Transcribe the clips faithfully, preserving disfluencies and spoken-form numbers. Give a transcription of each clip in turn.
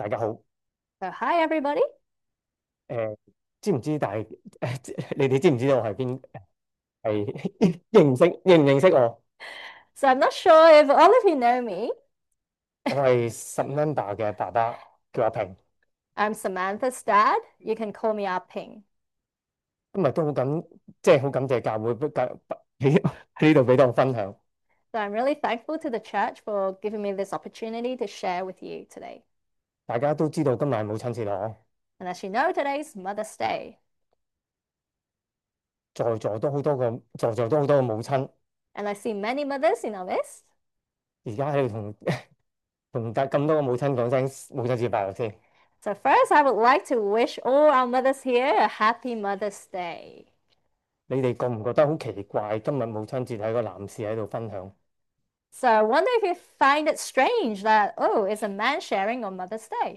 大家好。 So hi everybody. 誒、知唔知？但係誒，你哋知唔知道我係邊？係認唔識認唔認識我？ So I'm not sure if all of you know me. 我係 Samantha 嘅爸爸，叫阿平。 I'm Samantha's dad. You can call me Ah Ping. 今日都好感，即係好感謝教會不教喺喺呢度俾到我分享。 So I'm really thankful to the church for giving me this opportunity to share with you today. 大家都知道今日係母親節咯， And as you know, today's Mother's Day. 在座都好多個，在座都好多個母親， And I see many mothers in our midst. 而家喺度同同大咁多個母親講聲母親節快樂先。 So first, I would like to wish all our mothers here a happy Mother's Day. 你哋覺唔覺得好奇怪？今日母親節係個男士喺度分享。 So I wonder if you find it strange that, oh, it's a man sharing on Mother's Day.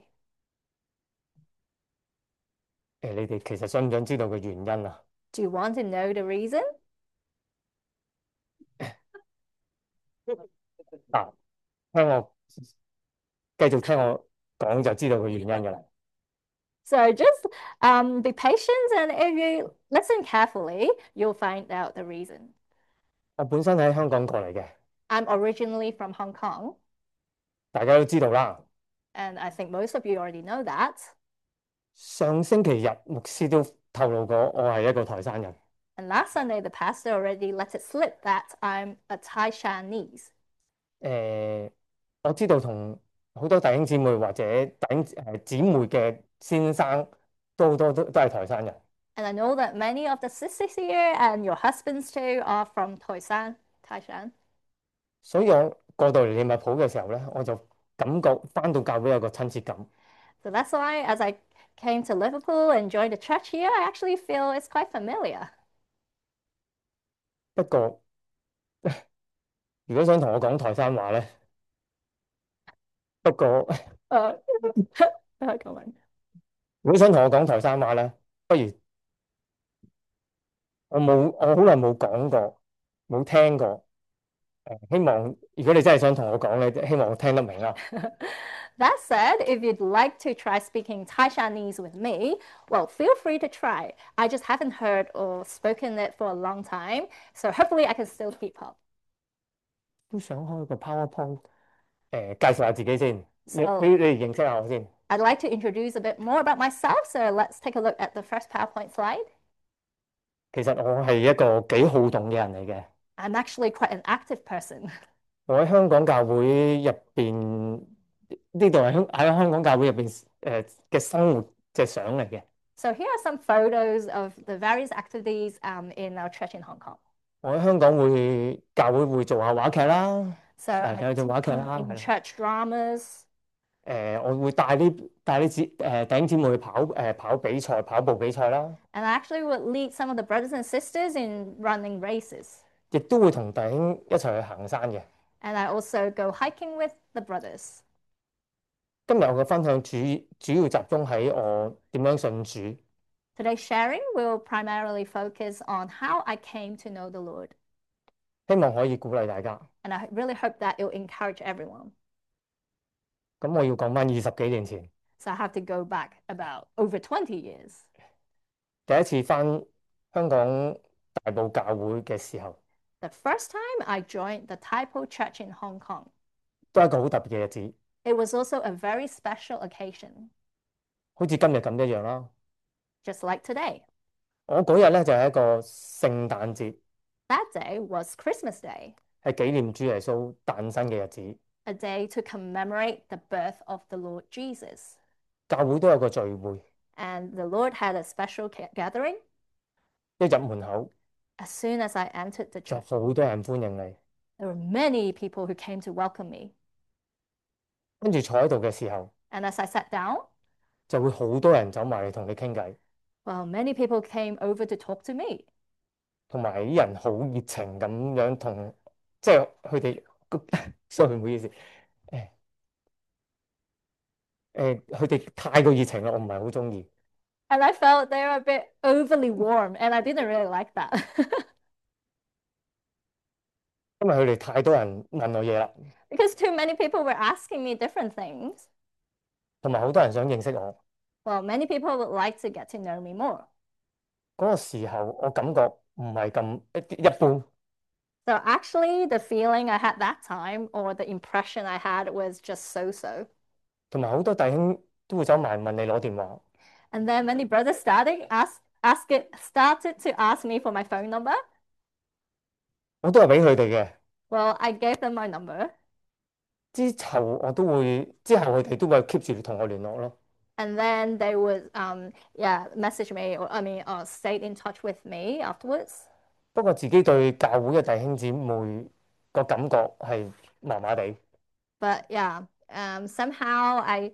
誒，你哋其實想唔想知道個原因啊？ Do you want to know the reason? 嗱，聽我繼續聽我講就知道個原因㗎啦。 So just um, be patient, and if you listen carefully, you'll find out the reason. 我本身喺香港過嚟嘅， I'm originally from Hong Kong, 大家都知道啦。 and I think most of you already know that. 上星期日牧師都透露過，我係一個台山人。 And last Sunday, the pastor already let it slip that I'm a Thai Chinese. 誒、我知道同好多弟兄姊妹或者弟兄誒姊妹嘅先生都好多都都係台山人， And I know that many of the sisters here and your husbands too are from Toisan, Taishan. 所以我過到嚟利物浦嘅時候咧，我就感覺翻到教會有個親切感。 So that's why, as I came to Liverpool and joined the church here, I actually feel it's quite familiar. 不過如果想同我講台山話咧，不過 Uh, come on. 如果想同我講台山話咧，不如我冇，我好耐冇講過，冇聽過。誒，希望如果你真係想同我講咧，希望我聽得明啦。 That said, if you'd like to try speaking Thai Chinese with me, well, feel free to try. I just haven't heard or spoken it for a long time, so hopefully I can still keep up. 都想開個 PowerPoint，誒，介紹下自己先。你你 So 你哋認識下我先。 I'd like to introduce a bit more about myself. So let's take a look at the first PowerPoint slide. 其實我係一個幾好動嘅人嚟嘅。 I'm actually quite an active person. 我喺香港教會入邊，呢度係香喺香港教會入邊誒嘅生活嘅相嚟嘅。 So here are some photos of the various activities um, in our church in Hong Kong. 我喺香港會教會會做下話劇啦， So 誒 I 有做話劇 teach 啦，係 in 啦。 church dramas. 誒，我會帶啲帶啲姊誒弟兄姊妹去跑誒跑比賽、跑步比賽啦， And I actually would lead some of the brothers and sisters in running races. 亦都會同弟兄一齊去行山嘅。 And I also go hiking with the brothers. 今日我嘅分享主主要集中喺我點樣信主， Today's sharing will primarily focus on how I came to know the Lord. 希望可以鼓勵大家。 And I really hope that it will encourage everyone. 咁我要講翻二十幾年前， So I have to go back about over twenty years. 第一次翻香港大埔教會嘅時候， The first time I joined the Taipo Church in Hong Kong, 都係一個好特別嘅日子， it was also a very special occasion, 好似今日咁一樣啦。 just like today. 我嗰日咧就係一個聖誕節， That day was Christmas Day, 係紀念主耶穌誕生嘅日子。 a day to commemorate the birth of the Lord Jesus. 教會都有個聚會， And the Lord had a special gathering. 一入門口 As soon as I entered the 就 church, 好多人歡迎你， there were many people who came to welcome me. 跟住坐喺度嘅時候， And as I sat down, 就會好多人走埋嚟同你傾偈， well, many people came over to talk to me. 同埋啲人好熱情咁樣同，即係佢哋，sorry 唔好意思，誒誒，佢哋太過熱情啦，我唔係好中意， And I felt they were a bit overly warm, and I didn't really like that. 因為佢哋太多人問我嘢啦。 Because too many people were asking me different things. 同埋好多人想認識我。 Well, many people would like to get to know me more. 嗰個時候，我感覺唔係咁一啲一般， So actually, the feeling I had that time or the impression I had was just so-so. 同埋好多弟兄都會走埋問你攞電話， And then many brothers started ask, ask it, started to ask me for my phone number. 我都係俾佢哋嘅。 Well, I gave them my number. 之後我都會，之後佢哋都會 keep 住同我聯絡咯。 And then they would, um, yeah, message me or I mean, uh, stay in touch with me afterwards. 不過自己對教會嘅弟兄姊妹個感覺係麻麻地， But yeah, um, somehow I,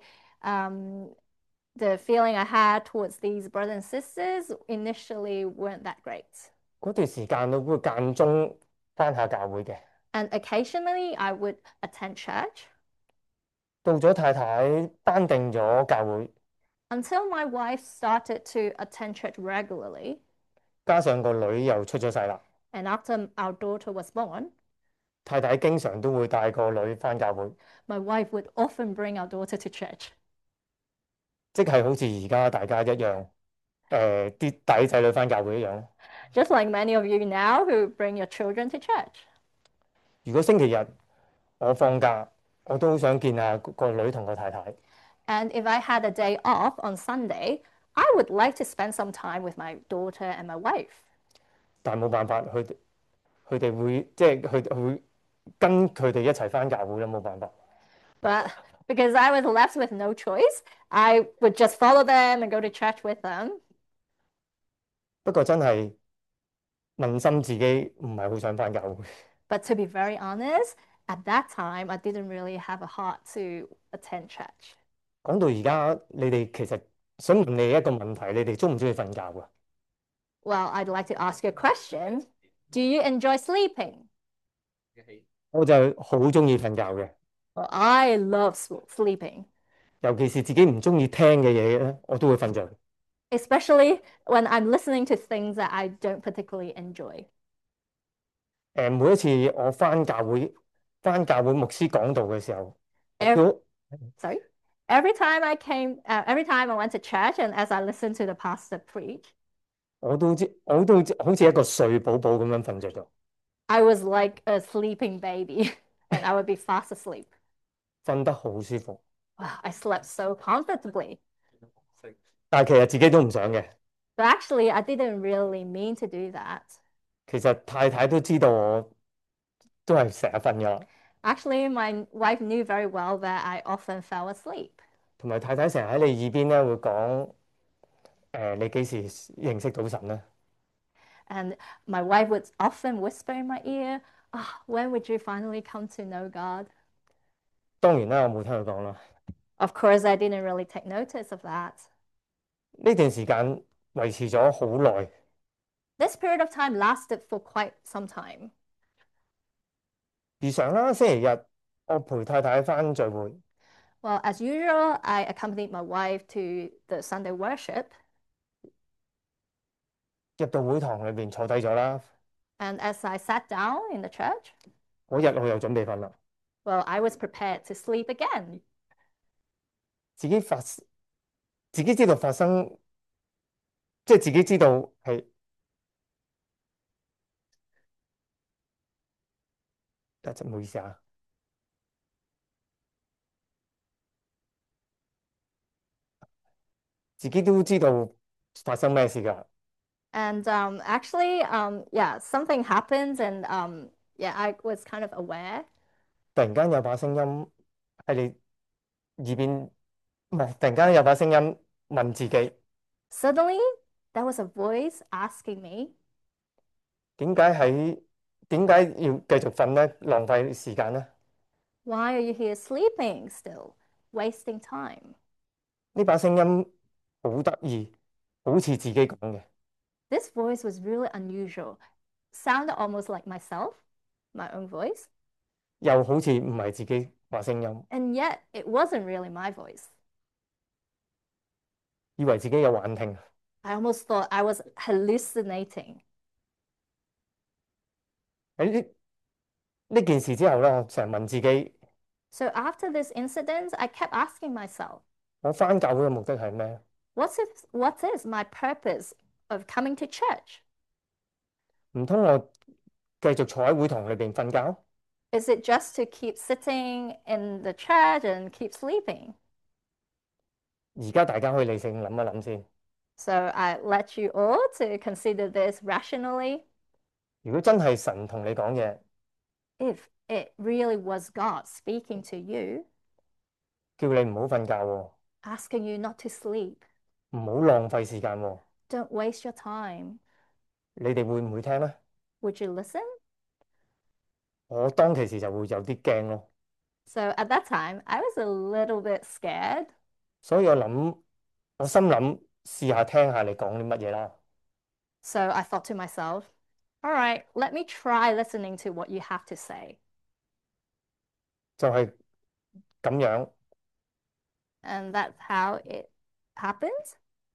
um, the feeling I had towards these brothers and sisters initially weren't that great. 嗰段時間我會間中翻下教會嘅。 And occasionally I would attend church 到咗太太班定咗教會， until my wife started to attend church regularly. 加上個女又出咗世啦， And after our daughter was born, 太太經常都會帶個女翻教會， my wife would often bring our daughter to church. 即係好似而家大家一樣，誒啲仔仔女翻教會一樣。 Just like many of you now who bring your children to church. 如果星期日我放假，我都好想見下個女同個太太， And if I had a day off on Sunday, I would like to spend some time with my daughter and my wife. 但係冇辦法，佢哋佢哋會即係佢佢會跟佢哋一齊翻教會啦，冇辦法。 But because I was left with no choice, I would just follow them and go to church with them. 不過真係問心自己唔係好想翻教會。 But to be very honest, at that time, I didn't really have a heart to attend church. 講到而家，你哋其實想問你一個問題，你哋中唔中意瞓覺㗎？ Well, I'd like to ask you a question. Do you enjoy sleeping? 我就好中意瞓覺嘅， Well, I love sleeping, 尤其是自己唔中意聽嘅嘢咧，我都會瞓着。 especially when I'm listening to things that I don't particularly enjoy. 誒，每一次我翻教會，翻教會牧師講道嘅時候，我 Every, 都 sorry. Every time I came, uh, every time I went to church and as I listened to the pastor preach, 我都知，我都好似一個睡寶寶咁樣瞓着咗， I was like a sleeping baby and I would be fast asleep. 瞓得好舒服。 Wow, I slept so comfortably. 但係其實自己都唔想嘅， But actually, I didn't really mean to do that. 其實太太都知道我都係成日瞓㗎啦， Actually, my wife knew very well that I often fell asleep. 同埋太太成日喺你耳邊咧會講誒，你幾時認識到神咧？ And my wife would often whisper in my ear, oh, when would you finally come to know God? 當然啦，我冇聽佢講啦。 Of course, I didn't really take notice of that. 呢段時間維持咗好耐， This period of time lasted for quite some time. 如常啦，星期日我陪太太翻聚會， Well, as usual, I accompanied my wife to the Sunday worship. 入到會堂裏邊坐低咗啦， And as I sat down in the church, 嗰日我又準備瞓啦， well, I was prepared to sleep again. 自己發自己知道發生，即係自己知道係，啊，真唔好意思啊，自己都知道發生咩事㗎。 And um, actually, um, yeah, something happened, and um, yeah, I was kind of aware. 突然間有把聲音喺你耳邊，唔係，突然間有把聲音問自己， Suddenly, there was a voice asking me, 點解喺點解要繼續瞓咧？浪費時間咧？ why are you here sleeping still, wasting time? 呢把聲音好得意，好似自己講嘅， This voice was really unusual, sounded almost like myself, my own voice, 又好似唔係自己把聲音， and yet it wasn't really my voice. 以為自己有幻聽。 I almost thought I was hallucinating. 喺呢呢件事之後咧，我成日問自己， So after this incident, I kept asking myself, 我返教會嘅目的係咩？ What's if, what is my purpose of coming to church? 唔通我繼續坐喺會堂裏邊瞓覺？ Is it just to keep sitting in the church and keep sleeping? 而家大家可以理性諗一諗先。 So I let you all to consider this rationally. 如果真係神同你講嘢， If it really was God speaking to you, 叫你唔好瞓覺喎， asking you not to sleep, 唔好浪費時間喎， don't waste your time, 你哋會唔會聽呢？ would you listen? 我當其時就會有啲驚咯， So at that time, I was a little bit scared. 所以我諗，我心諗試下聽下你講啲乜嘢啦。 So I thought to myself, all right, let me try listening to what you have to say. 就係咁樣， And that's how it happened.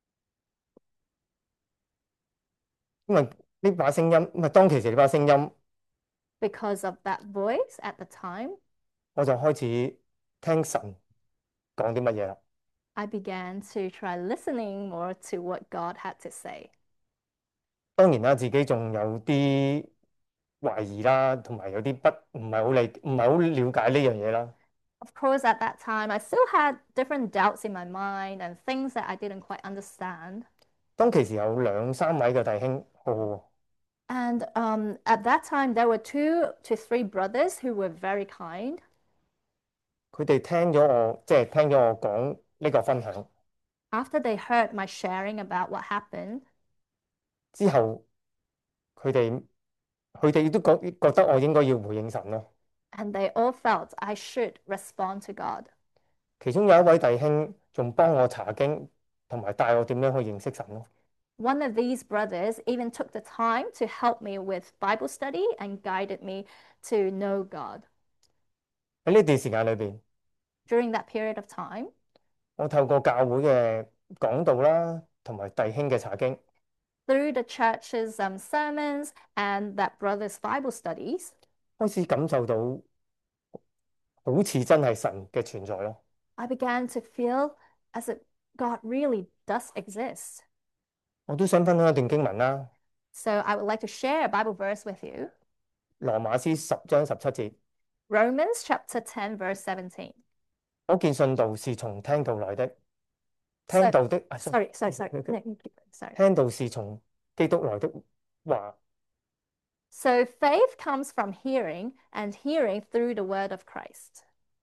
因為呢把聲音，唔係當其時呢把聲音， Because of that voice at the time, 我就開始聽神講啲乜嘢啦。 I began to try listening more to what God had to say. 當然啦，自己仲有啲懷疑啦，同埋有啲不唔係好理唔係好了解呢樣嘢啦。 Of course, at that time, I still had different doubts in my mind and things that I didn't quite understand. 當其時有兩三位嘅弟兄，好好喎， And um, at that time, there were two to three brothers who were very kind. 佢哋聽咗我即係聽咗我講呢個分享 After they heard my sharing about what happened, 之後，佢哋佢哋都覺覺得我應該要回應神咯。 and they all felt I should respond to God. 其中有一位弟兄仲幫我查經，同埋帶我點樣去認識神咯。 One of these brothers even took the time to help me with Bible study and guided me to know God. 喺呢段時間裏邊， During that period of time, 我透過教會嘅講道啦，同埋弟兄嘅查經， through the church's um, sermons and that brother's Bible studies, 開始感受到好似真係神嘅存在咯。 I began to feel as if God really does exist. 我都想分享一段經文啦， So I would like to share a Bible verse with you. 《羅馬書》十章十七節， Romans chapter ten, verse seventeen. 可見信道是從聽道來的，聽 So, 道的啊，sorry， sorry, sorry, sorry. No, you keep going, sorry. 聽道是從基督來的話。 So faith comes from hearing, and hearing through the word of Christ.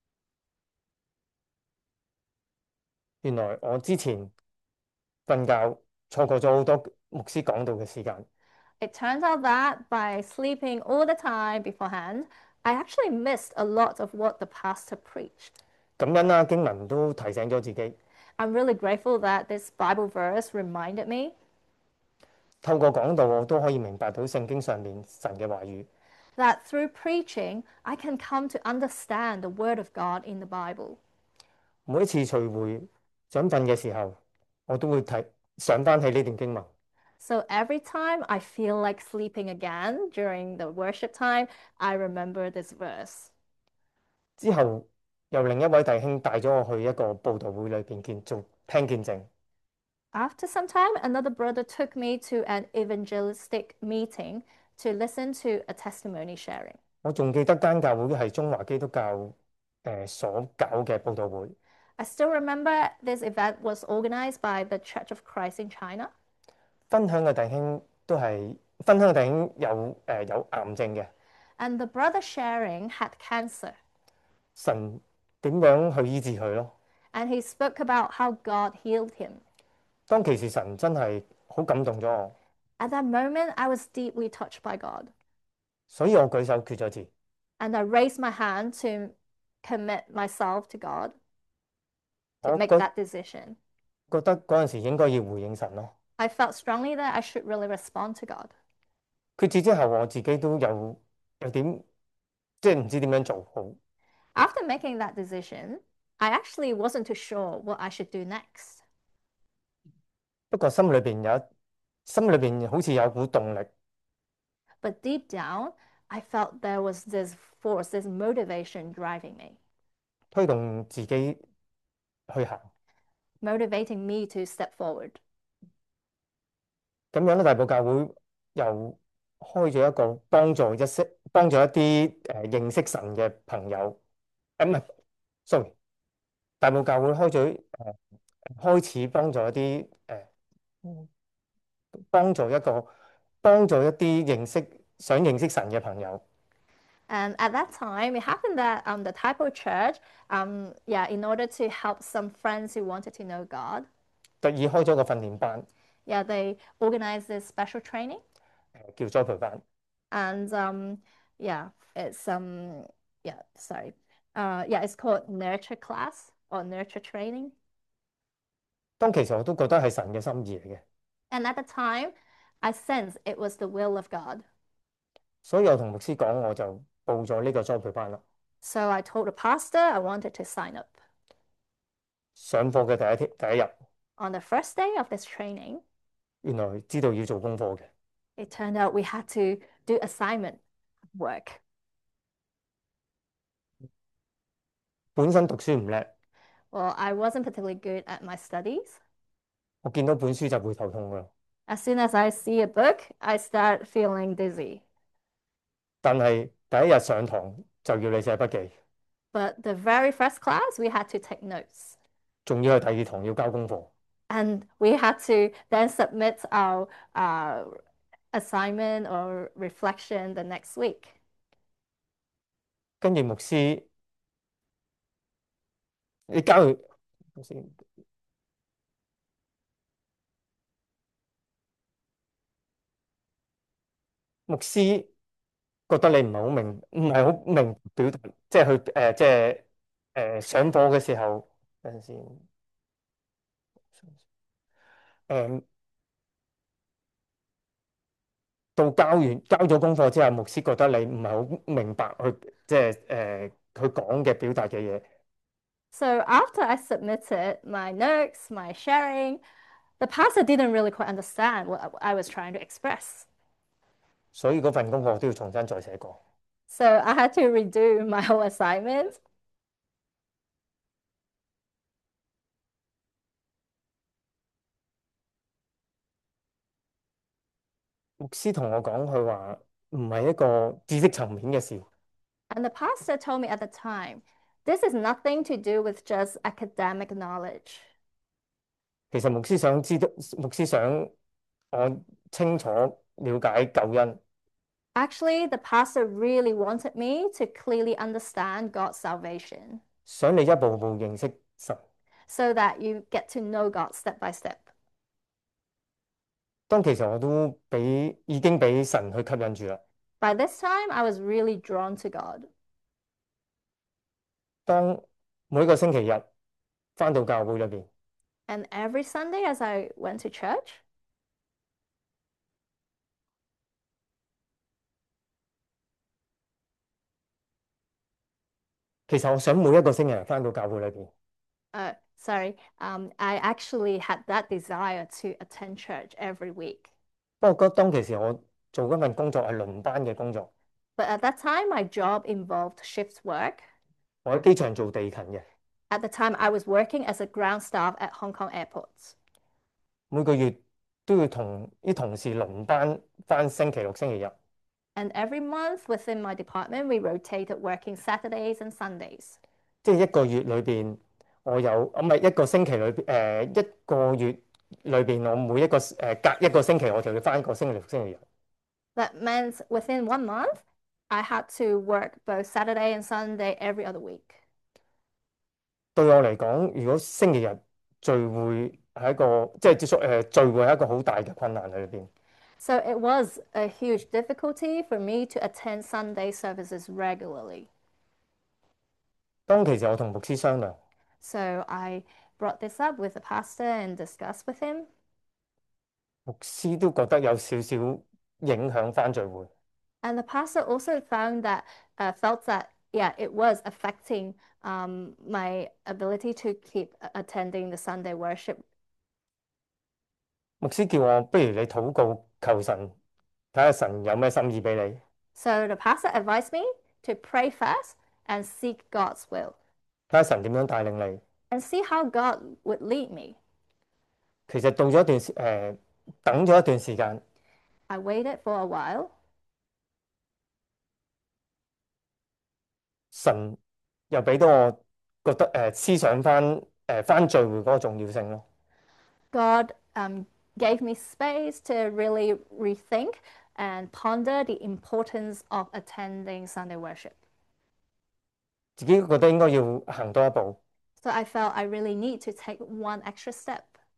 原來我之前瞓覺錯過咗好多牧師講道嘅時間， It turns out that by sleeping all the time beforehand, I actually missed a lot of what the pastor preached. 感恩啦，經文都提醒咗自己， I'm really grateful that this Bible verse reminded me 透過講道我都可以明白到聖經上面神嘅話語。 that through preaching, I can come to understand the word of God in the Bible. 每一次聚會想瞓嘅時候，我都會睇想翻起呢段經文。 So every time I feel like sleeping again during the worship time, I remember this verse. 之後由另一位弟兄帶咗我去一個佈道會裏邊見做聽見證， After some time, another brother took me to an evangelistic meeting to listen to a testimony sharing. 我仲記得間教會係中華基督教誒、呃所搞嘅佈道會， I still remember this event was organized by the Church of Christ in China. 分享嘅弟兄都係分享嘅弟兄有誒、呃有癌症嘅， And the brother sharing had cancer. 神點樣去醫治佢咯？ And he spoke about how God healed him. 當其時神真係好感動咗我， At that moment, I was deeply touched by God. 所以我舉手決咗志， And I raised my hand to commit myself to God, to 我 make 覺 that decision. 覺得嗰陣時應該要回應神咯。 I felt strongly that I should really respond to God. 決志之後，我自己都有有點即係唔知點樣做好。 After making that decision, I actually wasn't too sure what I should do next. 不過心裏邊有一心裏邊好似有股動力， But deep down, I felt there was this force, this motivation driving me, 推動自己去行。 motivating me to step forward. 咁樣咧，大埔教會又開咗一個幫助一識幫助一啲誒、呃、認識神嘅朋友，誒唔係，sorry，大埔教會開咗誒、呃、開始幫助一啲誒、呃、幫助一個幫助一啲認識想認識神嘅朋友， And at that time, it happened that um, the type of church, um, yeah, in order to help some friends who wanted to know God, 特意開咗個訓練班， yeah, they organized this special training. 誒叫栽培班。 And um, yeah, it's um, yeah, sorry, uh, yeah, it's called nurture class or nurture training. 當其實我都覺得係神嘅心意嚟嘅， And at the time, I sensed it was the will of God. 所以我同牧師講，我就報咗呢個栽培班啦。 So I told the pastor I wanted to sign up. 上課嘅第一天第一日， On the first day of this training, 原來知道要做功課嘅。 it turned out we had to do assignment work. 本身讀書唔叻， Well, I wasn't particularly good at my studies. 我見到本書就會頭痛㗎。 As soon as I see a book, I start feeling dizzy. 但係第一日上堂就要你寫筆記， But the very first class, we had to take notes. 仲要係第二堂要交功課。 And we had to then submit our uh, assignment or reflection the next week. 跟住牧師，你交佢先。牧師覺得你唔係好明，唔係好明表達，即係去誒，即係誒上課嘅時候，等陣先。誒到交完交咗功課之後，牧師覺得你唔係好明白佢即係誒佢講嘅表達嘅嘢， So after I submitted my notes, my sharing, the pastor didn't really quite understand what I was trying to express. 所以嗰份功課都要重新再寫過。 So I had to redo my whole assignment. 牧師同我講，佢話唔係一個知識層面嘅事， And the pastor told me at the time, this is nothing to do with just academic knowledge. 其實牧師想知道，牧師想我清楚了解救恩， Actually, the pastor really wanted me to clearly understand God's salvation 想你一步步認識神。 so that you get to know God step by step. 當其實我都俾已經俾神去吸引住啦。 By this time, I was really drawn to God. 當每一個星期日返到教會裏邊， And every Sunday as I went to church, 其實我想每一個星期日返到教會裏邊， uh, sorry, um, I actually had that desire to attend church every week. 不過當其時我做嗰份工作係輪班嘅工作， But at that time, my job involved shift work. 我喺機場做地勤嘅， At the time, I was working as a ground staff at Hong Kong airports. 每個月都要同啲同事輪班返星期六、星期日。 And every month within my department, we rotated working Saturdays and Sundays. 即係一個月裏邊，我有啊唔係一個星期裏邊誒、呃、一個月裏邊，我每一個誒、呃、隔一個星期我就要返一個星期六、星期日。 That meant within one month, I had to work both Saturday and Sunday every other week. 對我嚟講，如果星期日聚會係一個即係接觸誒聚會係一個好大嘅困難喺裏邊。 So it was a huge difficulty for me to attend Sunday services regularly. 當其時我同牧師商量， So I brought this up with the pastor and discussed with him. 牧師都覺得有少少影響返聚會。 And the pastor also found that, uh, felt that, yeah, it was affecting um, my ability to keep attending the Sunday worship. 牧師叫我不如你禱告求神，睇下神有咩心意俾你， So the pastor advised me to pray first and seek God's will 睇下神點樣帶領你。 and see how God would lead me. 其實到咗一段時誒，等咗一段時間， I waited for a while. 神又俾到我覺得誒、呃思想翻誒翻聚會嗰個重要性咯。 God um, gave me space to really rethink and ponder the importance of attending Sunday worship. 自己覺得應該要行多一步。 So I felt I really need to take one extra step.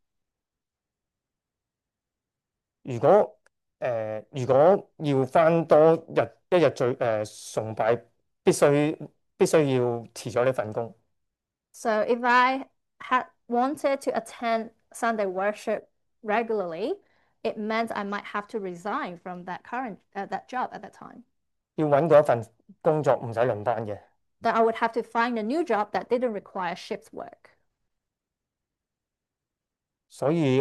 如果誒、呃如果要翻多日一日聚誒、呃崇拜，必須必須要辭咗呢份工。 So if I had wanted to attend Sunday worship regularly, it meant I might have to resign from that current uh, that job at that time. 要揾到一份工作唔使輪班嘅， Then I would have to find a new job that didn't require shift work. 所以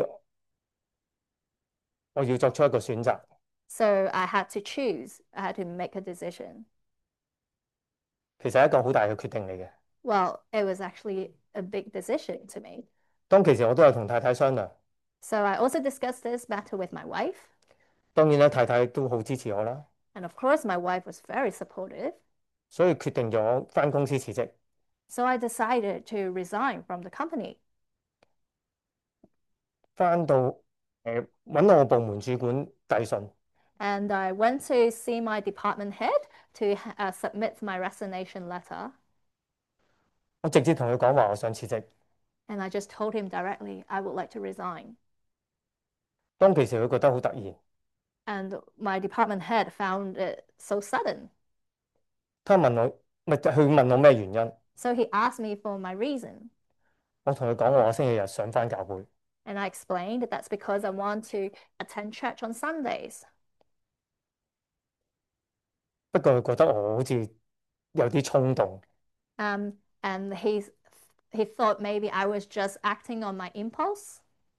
我要作出一個選擇。 So I had to choose. I had to make a decision. 其實係一個好大嘅決定嚟嘅。 Well, it was actually a big decision to me. 當其時我都有同太太商量， So I also discussed this matter with my wife. 當然咧太太都好支持我啦， And of course, my wife was very supportive. 所以決定咗翻公司辭職， So I decided to resign from the company. 翻到誒揾我部門主管遞信， And I went to see my department head to uh, submit my resignation letter. 我直接同佢講話我想辭職。 And I just told him directly, I would like to resign. 當其時佢覺得好突然， And my department head found it so sudden. 他問我咪佢問我咩原因， So he asked me for my reason. 我同佢講話我星期日想翻教會， And I explained that that's because I want to attend church on Sundays. 不過佢覺得我好似有啲衝動， Um, and he's, he thought maybe I was just acting on my impulse.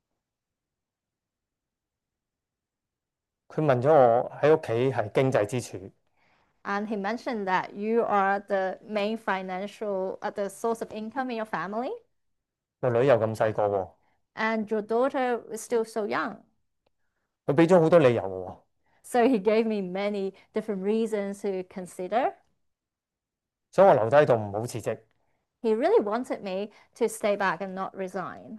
佢問咗我喺屋企係經濟支柱， And he mentioned that you are the main financial, uh, the source of income in your family. 個女又咁細個喎， And your daughter is still so young. 佢俾咗好多理由喎。 So he gave me many different reasons to consider. 所以我留低喺度唔好辭職。 He really wanted me to stay back and not resign.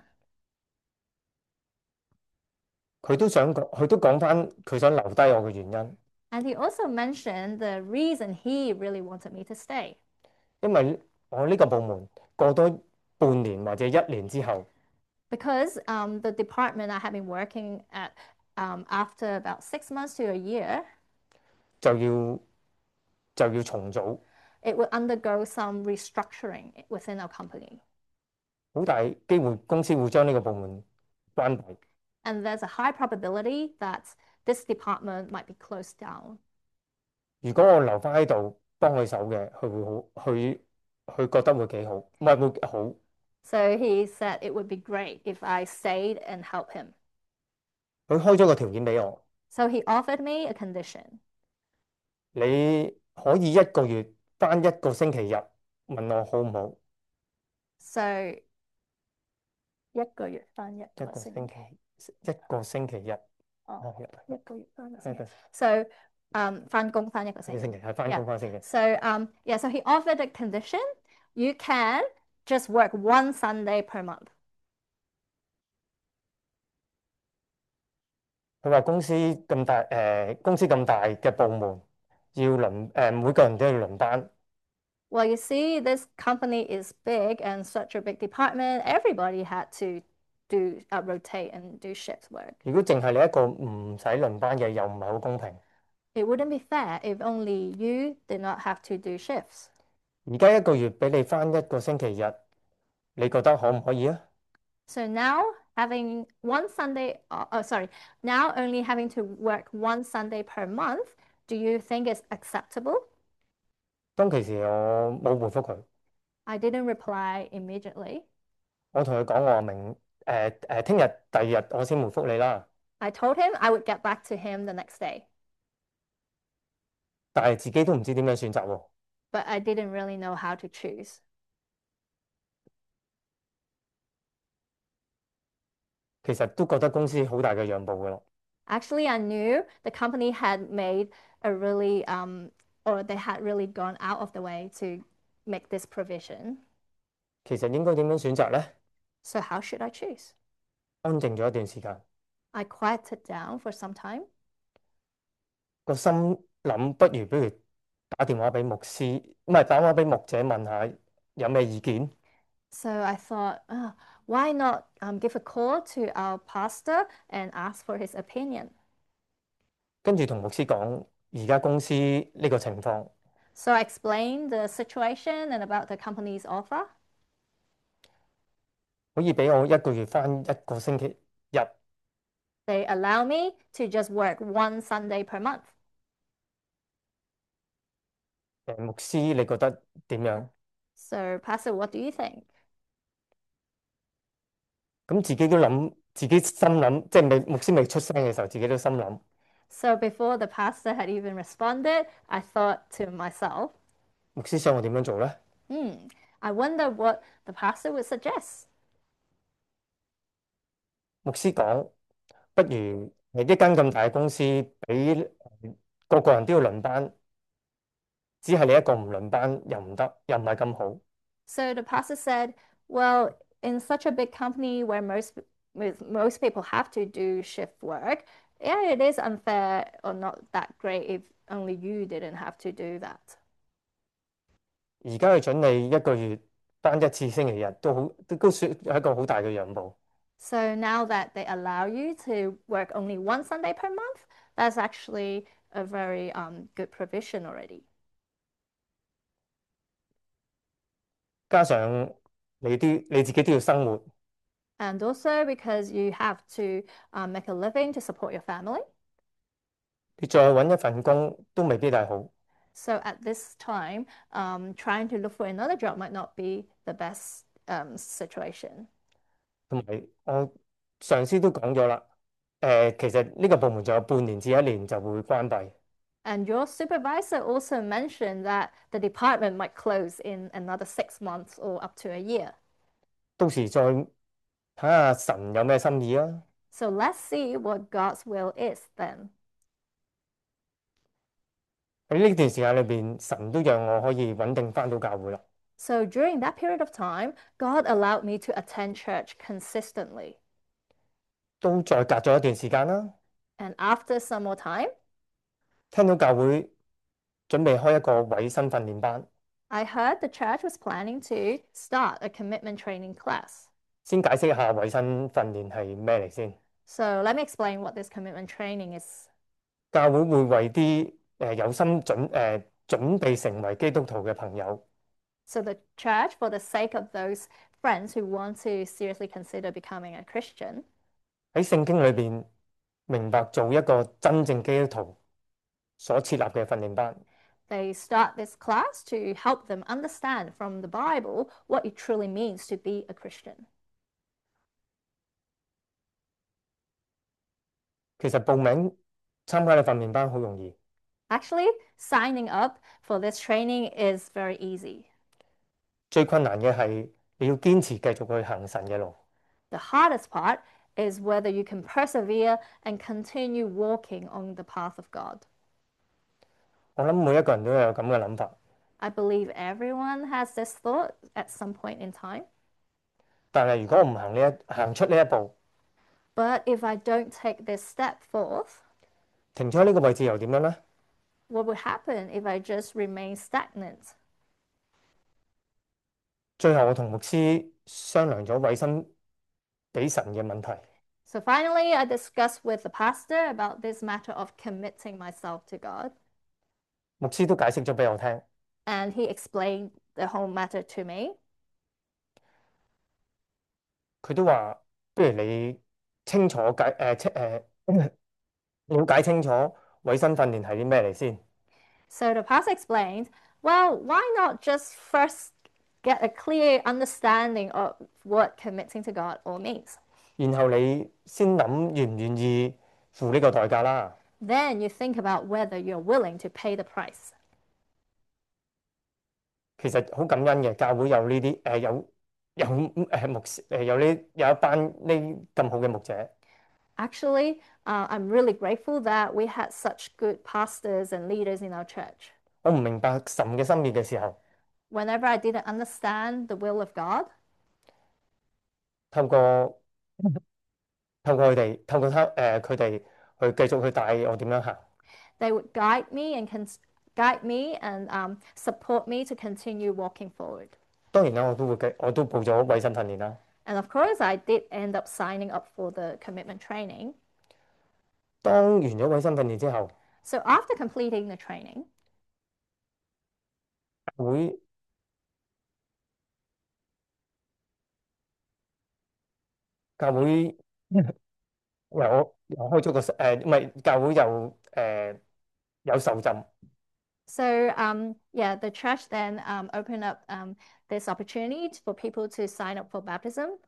佢都想講，佢都講翻佢想留低我嘅原因， And he also mentioned the reason he really wanted me to stay. 因為我呢個部門過多半年或者一年之後， Because um, the department I had been working at um, after about six months to a year, 就要就要重組， it would undergo some restructuring within our company. 好大機會公司會將呢個部門關閉。 And there's a high probability that this department might be closed down. 如果我留翻喺度幫佢手嘅，佢會好，佢佢覺得會幾好，唔係會好。 So he said it would be great if I stayed and helped him. 佢開咗個條件俾我， So he offered me a condition. 你可以一個月翻一個星期日，問我好唔好？ So 一個月返一一個個星期。 星期一個星期日， 哦， 啊一個月返一個星期。 一個 So um 返工返一個星期。 星期係翻工翻星期。 So um yeah, so he offered a condition. You can just work one Sunday per month. 佢話公司咁大，誒、公司咁大嘅部門，要輪誒、每個人都要輪班， Well, you see, this company is big and such a big department. Everybody had to do uh, rotate and do shift work. 如果淨係你一個唔使輪班嘅，又唔係好公平。 It wouldn't be fair if only you did not have to do shifts. 而家一個月俾你翻一個星期日，你覺得可唔可以啊？ So now having one Sunday, uh, oh, sorry, now only having to work one Sunday per month, do you think it's acceptable? 當其時我冇回覆佢， I didn't reply immediately. 我同佢講我話明誒誒，聽、日第二日我先回覆你啦。 I told him I would get back to him the next day, 但係自己都唔知點樣選擇喎。 but I didn't really know how to choose. 其實都覺得公司好大嘅讓步噶啦。 Actually, I knew the company had made a really, um, or they had really gone out of the way to make this provision. 其實應該點樣選擇呢？ So, how should I choose? 安靜咗一段時間， I quieted down for some time. 個心諗，不如不如打電話俾牧師，唔係打電話俾牧者問下有咩意見。 So, I thought, "Ah, why not um, give a call to our pastor and ask for his opinion?" 跟住同牧師講而家公司呢個情況， So, I explained the situation and about the company's offer. 可以俾我一個月返一個星期日。 They allow me to just work one Sunday per month. 誒，牧師你覺得點樣？ So, Pastor, what do you think? 咁自己都諗，自己心諗，即係未牧師未出聲嘅時候，自己都心諗， So, before the pastor had even responded, I thought to myself, 牧師想我點樣做咧？ hmm, I wonder what the pastor would suggest. 牧師講，不如誒一間咁大嘅公司，俾誒個個人都要輪班，只係你一個唔輪班又唔得，又唔係咁好。 So, the pastor said, well, in such a big company where most with most people have to do shift work, yeah, it is unfair or not that great if only you didn't have to do that. 而家佢準你一個月翻一次星期日，都好都都算係一個好大嘅讓步。 So now that they allow you to work only one Sunday per month, that's actually a very um, good provision already. 加上你啲你自己都要生活， And also because you have to um, make a living to support your family. 你再揾一份工都未必係好。 So at this time, um, trying to look for another job might not be the best um, situation. 同埋我上司都講咗啦，誒、其實呢個部門仲有半年至一年就會關閉， And your supervisor also mentioned that the department might close in another six months or up to a year. 到時再睇下神有咩心意啊！ So let's see what God's will is then. 喺呢段時間裏邊，神都讓我可以穩定翻到教會啦。 So during that period of time, God allowed me to attend church consistently. 都再隔咗一段時間啦， And after some more time, 聽到教會準備開一個委身訓練班， I heard the church was planning to start a commitment training class. 先解釋下委身訓練係咩嚟先。 So let me explain what this commitment training is. 教會會為啲誒有心準誒準備成為基督徒嘅朋友， So the church, for the sake of those friends who want to seriously consider becoming a Christian, 喺聖經裏邊明白做一個真正基督徒所設立嘅訓練班。 they start this class to help them understand from the Bible what it truly means to be a Christian. 其實報名參加嘅訓練班好容易， Actually, signing up for this training is very easy. 最困難嘅係你要堅持繼續去行神嘅路。 The hardest part is whether you can persevere and continue walking on the path of God. 我諗每一個人都有咁嘅諗法， I believe everyone has this thought at some point in time. 但係如果我唔行呢一行出呢一步， But if I don't take this step forth, 停咗喺呢個位置又點樣呢？ what would happen if I just remain stagnant? 最後我同牧師商量咗委身俾神嘅問題， So finally, I discussed with the pastor about this matter of committing myself to God, 牧師都解釋咗俾我聽。 and he explained the whole matter to me. 佢都話：不如你清楚解誒清誒了解清楚委身訓練係啲咩嚟先， So the pastor explained, well, why not just first get a clear understanding of what committing to God all means? 然後你先諗願唔願意付呢個代價啦。 Then you think about whether you're willing to pay the price. 其實好感恩嘅，教會有呢啲誒有有誒牧師誒有呢有一班呢咁好嘅牧者。 Actually, uh, I'm really grateful that we had such good pastors and leaders in our church. 我唔明白神嘅心意嘅時候， Whenever I didn't understand the will of God, 透過透過佢哋，透過他誒佢哋去繼續去帶我點樣行。 they would guide me and cons- guide me and um, support me to continue walking forward. 當然啦，我都會繼我都報咗委身訓練啦。 And of course, I did end up signing up for the commitment training. 當完咗委身訓練之後， So after completing the training, 會教會又又開咗個誒，唔係教會又誒有受浸， so um, yeah, the church then um, opened up um, this opportunity for people to sign up for baptism.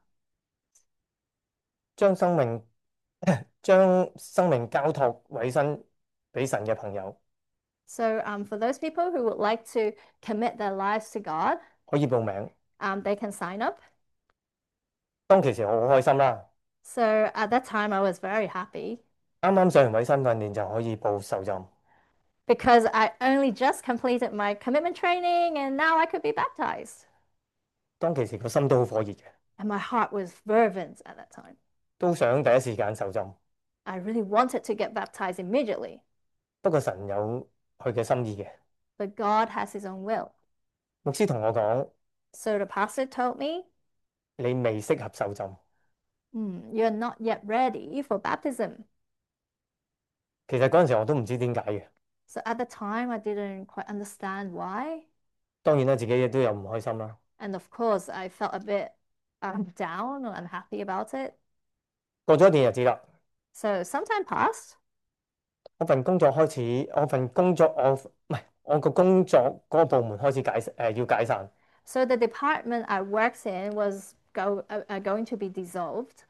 將生命將生命交託委身俾神嘅朋友 So um, for those people who would like to commit their lives to God, 可以報名。 um, they can sign up. 當其時我好開心啦， So at that time, I was very happy 啱啱上完委身訓練就可以報受浸。 because I only just completed my commitment training and now I could be baptized. 當其時個心都好火熱嘅， And my heart was fervent at that time. 都想第一時間受浸。 I really wanted to get baptized immediately, 不過神有佢嘅心意嘅。 but God has His own will. 牧師同我講： So the pastor told me, 你未適合受浸。 hmm, you're not yet ready for baptism. 其實嗰陣時我都唔知點解嘅。 So at the time, I didn't quite understand why. 當然啦，自己亦都有唔開心啦。 And of course, I felt a bit um, down or unhappy about it. 過咗一段日子啦， So some time passed. 我份工作開始，我份工作我唔係我個工作嗰個部門開始解誒、呃、要解散， So the department I worked in was go, uh, uh, going to be dissolved,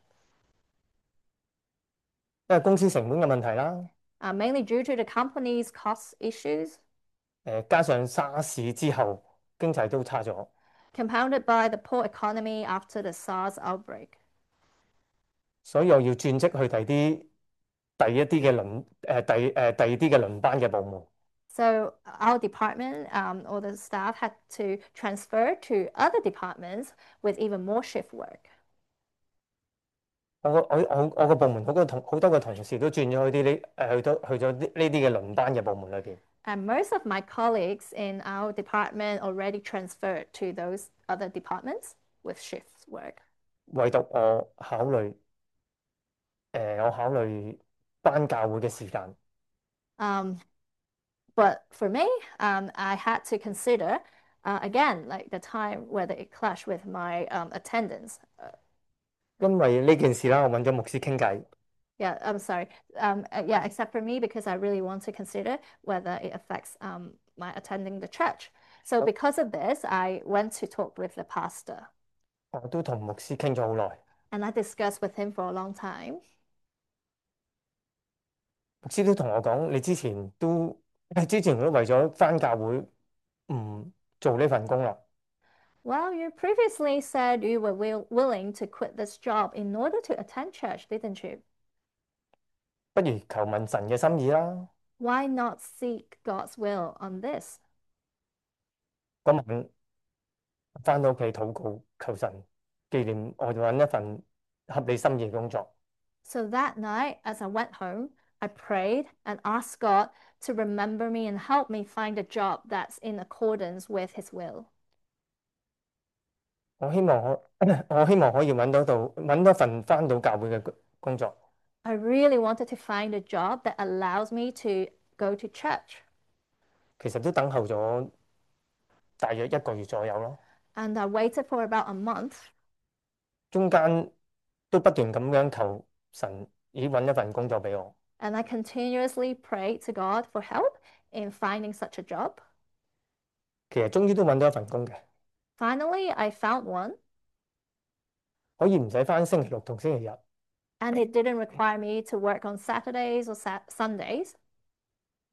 因為公司成本嘅問題啦。 uh, mainly due to the company's cost issues, 誒、加上沙士之後經濟都差咗， compounded by the poor economy after the SARS outbreak. 所以我要轉職去第啲第一啲嘅輪誒第誒第二啲嘅輪班嘅部門。 So our department um, or the staff had to transfer to other departments with even more shift work. 我個我我我個部門好多同好多嘅同事都轉咗去啲呢誒去咗去咗呢呢啲嘅輪班嘅部門裏邊， And most of my colleagues in our department already transferred to those other departments with shift work. 唯獨我考慮誒、我考慮返教會嘅時間。 Um, but for me, um, I had to consider uh, again, like the time whether it clashed with my um, attendance. Uh, 因為呢件事啦，我揾咗牧師傾偈， yeah, I'm sorry. Um, uh, yeah, except for me because I really want to consider whether it affects um, my attending the church. So because of this, I went to talk with the pastor 我都同牧師傾咗好耐。 and I discussed with him for a long time. 牧師都同我講，你之前都之前都為咗返教會唔做呢份工啦， Well, you previously said you were will willing to quit this job in order to attend church, didn't you? 不如求問神嘅心意啦。 Why not seek God's will on this? 嗰晚返到屋企禱告，求神紀念我，揾一份合理心意嘅工作。 So that night, as I went home, I prayed and asked God to remember me and help me find a job that's in accordance with His will. 我希望我我希望可以揾到到揾到份返到教會嘅工工作。 I really wanted to find a job that allows me to go to church. 其實都等候咗大約一個月左右咯， And I waited for about a month. 中間都不斷咁樣求神，咦揾一份工作俾我。 And I continuously prayed to God for help in finding such a job. 其實終於都揾到一份工嘅， Finally, I found one, 可以唔使返星期六同星期日， and it didn't require me to work on Saturdays or Sat Sundays.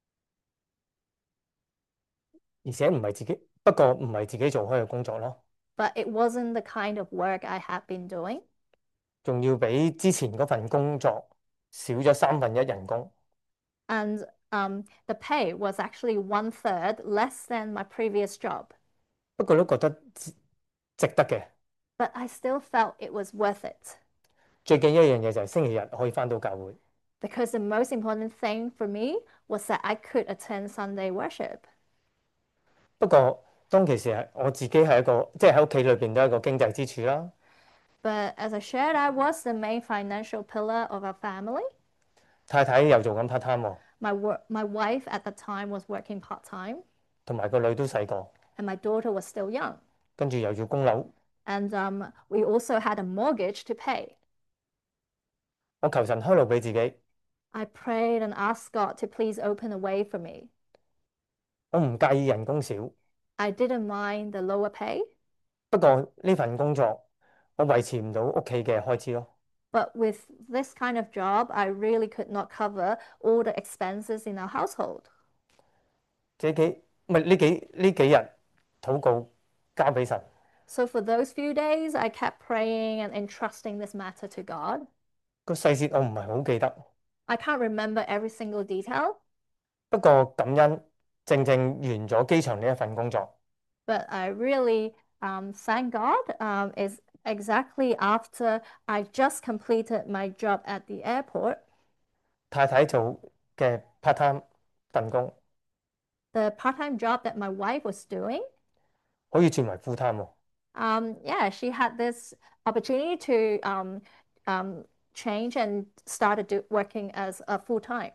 而且唔係自己，不過唔係自己做開嘅工作咯。 but it wasn't the kind of work I had been doing. 仲要比之前嗰份工作少咗三分一人工。 And um, the pay was actually one third less than my previous job. 不過都覺得值值得嘅。 But I still felt it was worth it 最緊要一樣嘢就係星期日可以返到教會。 because the most important thing for me was that I could attend Sunday worship. 不過當其時係我自己係一個即係喺屋企裏邊都係一個經濟支柱啦。 But as I shared, I was the main financial pillar of our family. 太太又做緊 part time 喎， My work, my wife at the time was working part time, 同埋個女都細個， and my daughter was still young. 跟住又要供樓。 And um, we also had a mortgage to pay. 我求神開路俾自己， I prayed and asked God to please open a way for me. 我唔介意人工少， I didn't mind the lower pay, 不過呢份工作我維持唔到屋企嘅開支咯。 but with this kind of job, I really could not cover all the expenses in our household. 這幾唔係呢幾呢幾日禱告交俾神， So for those few days, I kept praying and entrusting this matter to God. 個細節我唔係好記得， I can't remember every single detail, 不過感恩正正完咗機場呢一份工作， but I really um, thank God. Um, is exactly after I just completed my job at the airport, 太太做嘅 part time 份工 the part-time job that my wife was doing. 可以轉為 full time 喎， Um, yeah, she had this opportunity to um, um, change and started do, working as a full-time.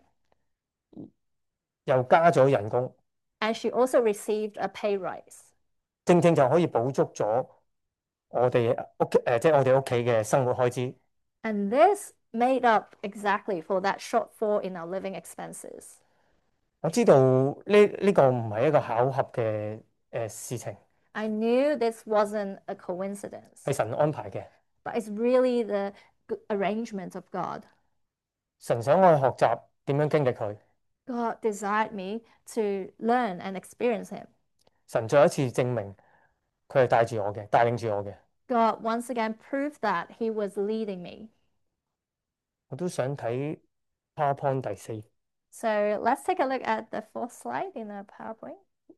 又加咗人工， And she also received a pay rise. 正正就可以補足咗我哋屋企誒，即係我哋屋企嘅生活開支。 And this made up exactly for that shortfall in our living expenses. 我知道呢呢個唔係一個巧合嘅誒事情， I knew this wasn't a coincidence, 係神安排嘅。 but it's really the arrangement of God. 神想我去學習點樣經歷佢， God desired me to learn and experience Him. 神再一次證明佢係帶住我嘅，帶領住我嘅。 God once again proved that He was leading me. 我都想睇 PowerPoint 第四 So let's take a look at the fourth slide in the PowerPoint.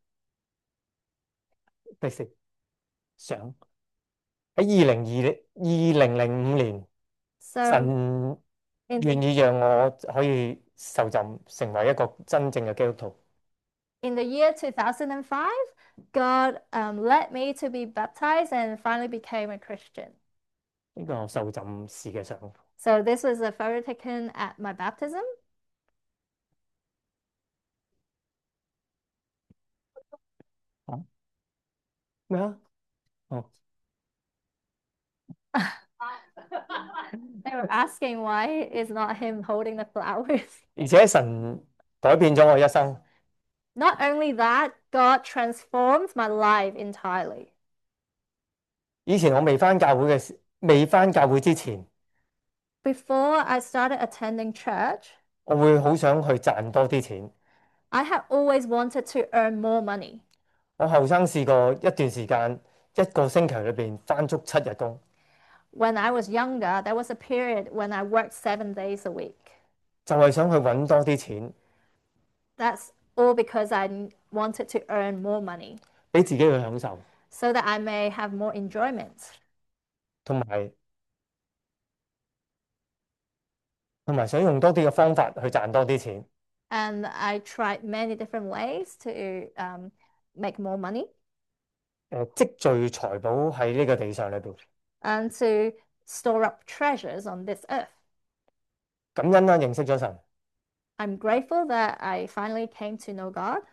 第四相喺二零二二零零五年， So 神 in 願 the, 意讓我可以受浸，成為一個真正嘅基督徒。 in the year two thousand five, God um, led me to be baptized and finally became a Christian. 呢個受浸時嘅相， So this was a photo taken at my baptism. 啊咩啊？哦， They were asking why is not him holding the flowers. 而且神改變咗我一生。 Not only that, God transformed my life entirely. 以前我未返教會嘅時，未返教會之前， Before I started attending church, 我會好想去賺多啲錢。 I had always wanted to earn more money. 我後生試過一段時間，一個星期裏邊返足七日工， When I was younger, there was a period when I worked seven days a week. 就係想去揾多啲錢， That's all because I wanted to earn more money 俾自己去享受， so that I may have more enjoyment. 同埋同埋想用多啲嘅方法去賺多啲錢。 And I tried many different ways to um, make more money 誒積聚財寶喺呢個地上裏邊， and to store up treasures on this earth. 感恩啦，認識咗神， I'm grateful that I finally came to know God.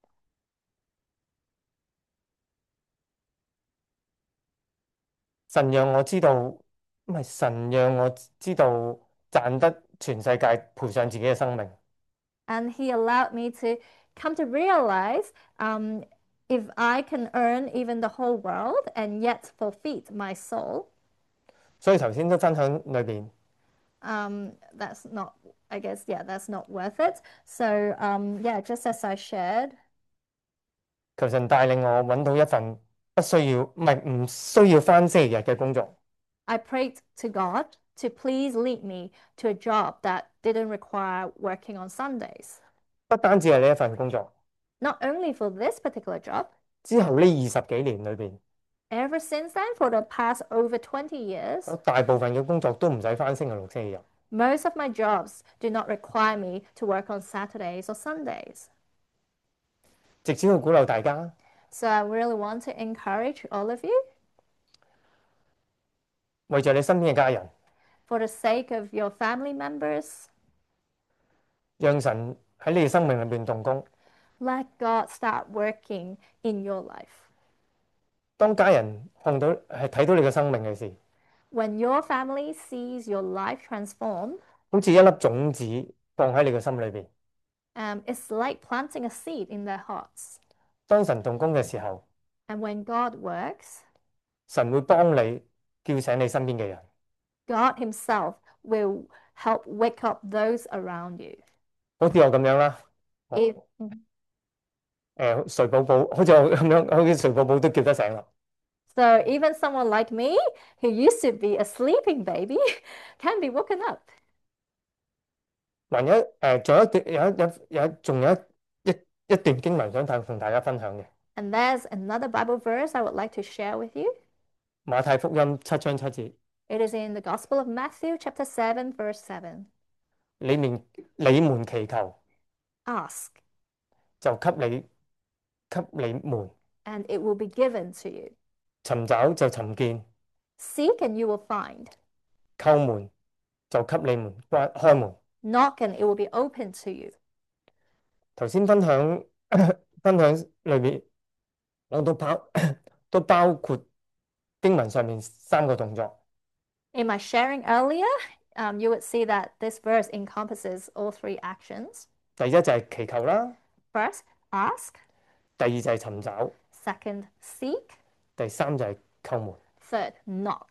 神讓我知道，唔係神讓我知道賺得全世界賠上自己嘅生命。 And He allowed me to come to realize um, if I can earn even the whole world and yet forfeit my soul, 所以頭先都分享裏邊， um, that's not, I guess, yeah, that's not worth it. So, um, yeah, just as I shared, 求神帶領我揾到一份不需要，唔係唔需要返星期日嘅工作。 I prayed to God to please lead me to a job that didn't require working on Sundays. 不單止係呢一份工作， Not only for this particular job, 之後呢二十幾年裏邊， ever since then, for the past over twenty 我 years, 大部分嘅工作都唔使返星期六、星期日。 most of my jobs do not require me to work on Saturdays or Sundays. 藉此去鼓勵大家， So I really want to encourage all of you, 為咗你身邊嘅家人， for the sake of your family members, 讓神喺你嘅生命裏邊動工。 let God start working in your life. 當家人看到係睇到你嘅生命嘅時， When your family sees your life transform, 好似一粒種子放喺你嘅心裏邊。 um, it's like planting a seed in their hearts. 當神動工嘅時候， And when God works, 神會幫你叫醒你身邊嘅人。 God Himself will help wake up those around you. 好似我咁樣啦， If, 誒睡寶寶，好似我咁樣，好似睡寶寶都叫得醒啦。 so even someone like me, who used to be a sleeping baby, can be woken up. 還有誒，仲有一段有一有有一仲有一一一段經文想同同大家分享嘅， And there's another Bible verse I would like to share with you. 馬太福音七章七節， It is in the Gospel of Matthew, chapter seven, verse seven. 你們你們祈求， Ask, 就給你給你們； and it will be given to you. 尋找就尋見， Seek, and you will find. 叩門就給你們關開門。 Knock, and it will be open to you. 頭先分享分享裏面，我都包都包括經文上面三個動作。 In my sharing earlier, um, you would see that this verse encompasses all three actions. 第一就係祈求啦， First, ask. 第二就係尋找， Second, seek. 第三就係叩門。 Third, knock.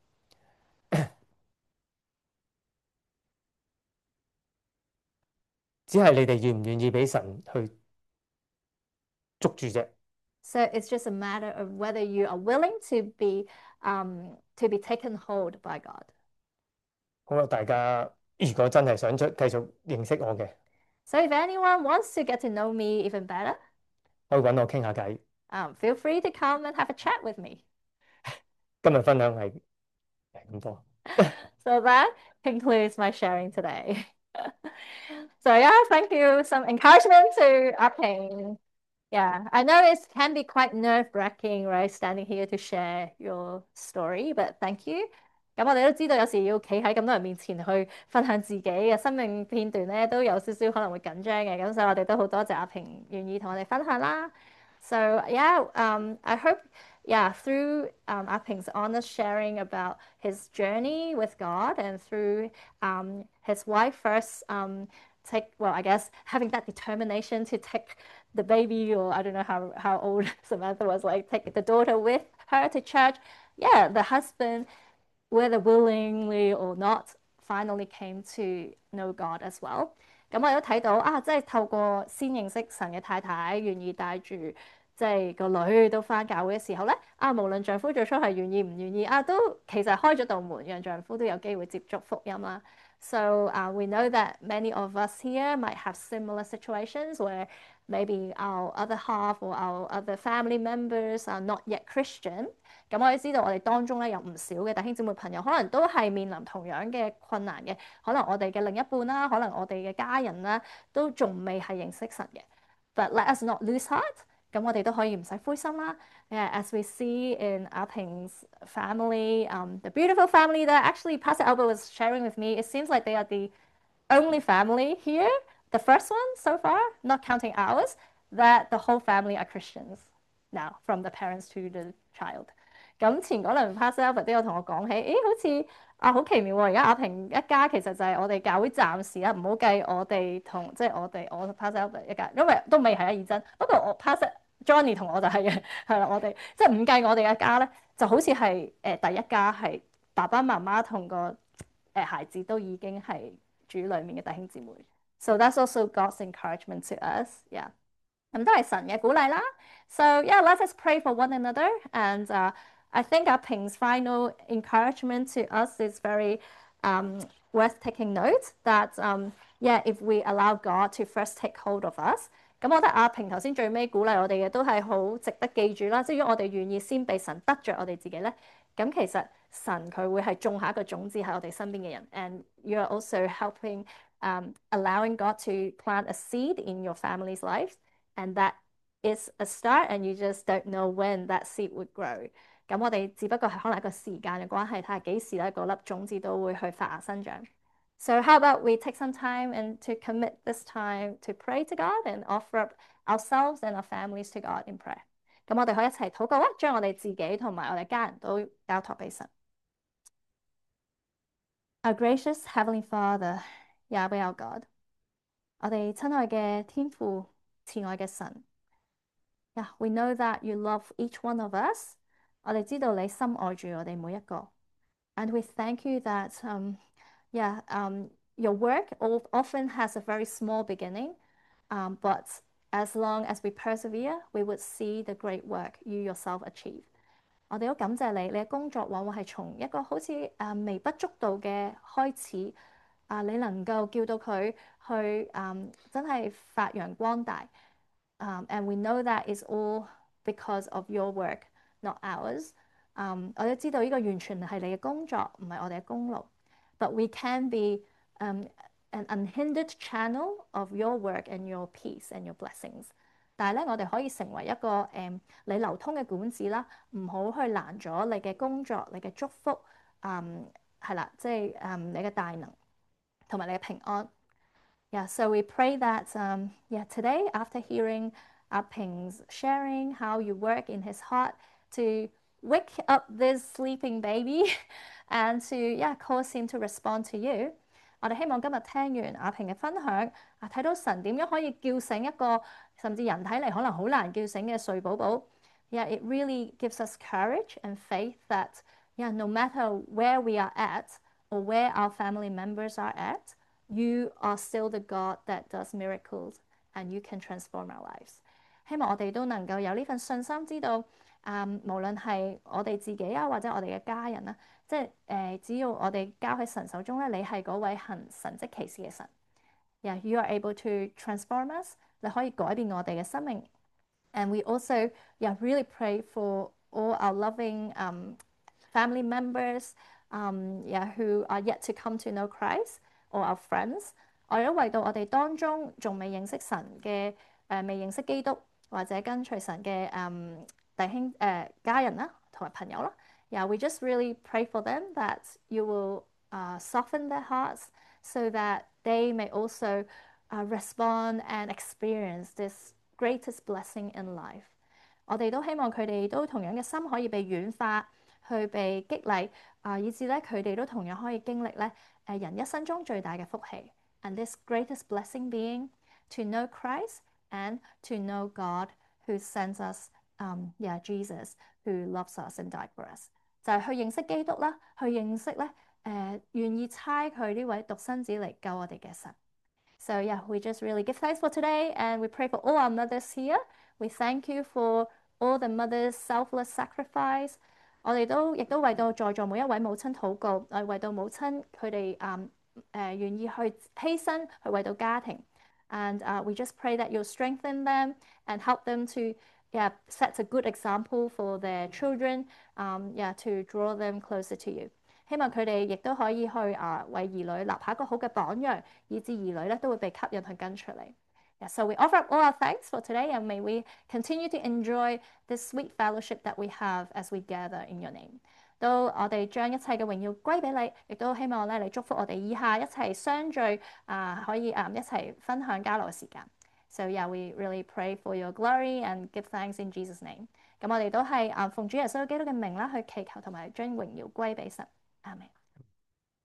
只係你哋願唔願意俾神去捉住啫。 So it's just a matter of whether you are willing to be um, to be taken hold by God. 好啦，大家如果真係想出繼續認識我嘅， So if anyone wants to get to know me even better, 可以揾我傾下偈。 um, feel free to come and have a chat with me. 今日分享係係咁多。 So that concludes my sharing today. So yeah, thank you. Some encouragement to Aping. Yeah, I know it can be quite nerve-wracking, right, standing here to share your story, but thank you. 咁我哋都知道有時要企喺咁多人面前去分享自己嘅生命片段咧，都有少少可能會緊張嘅。咁所以我哋都好多謝阿平願意同我哋分享啦。So yeah, um, I hope yeah through um, Aping's honest sharing about his journey with God and through um, his wife first um, take well I guess having that determination to take the baby or I don't know how how old Samantha was like take the daughter with her to church. Yeah, the husband, whether willingly or not, finally came to know God as well. 咁我都睇到啊，即係透過先認識神嘅太太，願意帶住即係個女都返教會嘅時候咧，啊無論丈夫最初係願意唔願意啊，都其實開咗道門，讓丈夫都有機會接觸福音啦。So uh, we know that many of us here might have similar situations where maybe our other half or our other family members are not yet Christian. 咁我哋知道我哋當中咧有唔少嘅弟兄姊妹朋友，可能都係面臨同樣嘅困難嘅。可能我哋嘅另一半啦，可能我哋嘅家人啦，都仲未係認識神嘅。But let us not lose heart. 咁我哋都可以唔使灰心啦。Yeah, as we see in Aping's family, um, the beautiful family that actually Pastor Albert was sharing with me, it seems like they are the only family here, the first one so far, not counting ours, that the whole family are Christians now, from the parents to the child. 咁前嗰輪 Pastor Albert 都有同我講起，誒好似啊好奇妙喎！而家阿平一家其實就係我哋教會暫時啦，唔好計我哋同即係我哋我 Pastor Albert 一家，因為都未係阿義珍。不過我 Pastor Johnny 同我就係嘅，係啦，我哋即係唔計我哋一家咧，就好似係誒第一家係爸爸媽媽同個誒孩子都已經係主裡面嘅弟兄姊妹。So that's also God's encouragement to us. Yeah. 咁都係神嘅鼓勵啦。So yeah, let's just pray for one another. And uh, I think our Ping's final encouragement to us is very um, worth taking note that um, yeah, if we allow God to first take hold of us，咁我覺得阿平頭先最尾鼓勵我哋嘅都係好值得記住啦。即係如果我哋願意先被神得着我哋自己咧，咁其實神佢會係種下一個種子喺我哋身邊嘅人。And you're also helping um, allowing God to plant a seed in your family's life. And that is a start, and you just don't know when that seed would grow。咁我哋只不過係可能一個時間嘅關係，睇下幾時咧嗰粒種子都會去發芽生長。So how about we take some time and to commit this time to pray to God and offer up ourselves and our families to God in prayer。咁我哋可以一齊禱告啊，將我哋自己同埋我哋家人都交託俾神。Our gracious Heavenly Father, Yahweh our God，我哋親愛嘅天父，慈愛嘅神。Yeah, we know that you love each one of us。我哋知道你深愛住我哋每一個。And we thank you that um, yeah, um, your work often has a very small beginning, um, but as long as we persevere, we would see the great work you yourself achieve。我哋都感謝你，你嘅工作往往係從一個好似誒微不足道嘅開始，啊，你能夠叫到佢去誒真係發揚光大。Um, and we know that is all because of your work, not ours。Um, 我都知道呢個完全係你嘅工作，唔係我哋嘅功勞。But we can be um, an unhindered channel of your work and your peace and your blessings。但係咧，我哋可以成為一個誒、嗯、你流通嘅管子啦，唔好去攔咗你嘅工作、你嘅祝福，嗯係啦，即係嗯你嘅大能同埋你嘅平安。Yeah, so we pray that um, yeah, today, after hearing Aping's sharing how you work in his heart to wake up this sleeping baby and to yeah, cause him to respond to you。我哋希望今日聽完阿平嘅分享，啊睇到神點樣可以叫醒一個甚至人睇嚟可能好難叫醒嘅睡寶寶。Yeah, it really gives us courage and faith that yeah, no matter where we are at or where our family members are at, you are still the God that does miracles and you can transform our lives。希望我哋都能夠有呢份信心，知道啊、嗯，無論係我哋自己啊，或者我哋嘅家人啦，即係誒、呃，只要我哋交喺神手中咧，你係嗰位行神蹟奇事嘅神。Yeah, you are able to transform us。你可以改變我哋嘅生命。And we also yeah really pray for all our loving um, family members um, yeah who are yet to come to know Christ or our friends。我哋都為到我哋當中仲未認識神嘅誒、呃、未認識基督或者跟隨神嘅誒弟兄誒、呃、家人啦同埋朋友啦。Yeah, we just really pray for them that you will uh, soften their hearts so that they may also uh, respond and experience this greatest blessing in life。我哋都希望佢哋都同樣嘅心可以被軟化，去被激勵啊，以至咧佢哋都同樣可以經歷咧誒人一生中最大嘅福氣。And this greatest blessing being to know Christ and to know God who sends us, um, yeah, Jesus who loves us and died for us。就係去認識基督啦，去認識咧誒願意差佢呢位獨生子嚟救我哋嘅神。So yeah, we just really give thanks for today and we pray for all our mothers here. We thank you for all the mothers' selfless sacrifice。我哋都亦都為到在座每一位母親禱告，我哋為到母親佢哋誒誒願意去犧牲去為到家庭。And uh, we just pray that you'll strengthen them and help them to yeah, set a good example for their children, um, yeah, to draw them closer to you。希望佢哋亦都可以去啊為兒女立下一個好嘅榜樣，以致兒女咧都會被吸引去跟隨你。Yeah, so we offer up all our thanks for today, and may we continue to enjoy this sweet fellowship that we have as we gather in your name。都我哋將一切嘅榮耀歸俾你，亦都希望咧你祝福我哋以下一齊相聚啊，可以啊一齊分享交流嘅時間。So yeah, we really pray for your glory and give thanks in Jesus' name。咁我哋都係啊奉主耶穌基督嘅名啦，去祈求同埋將榮耀歸俾神。阿們。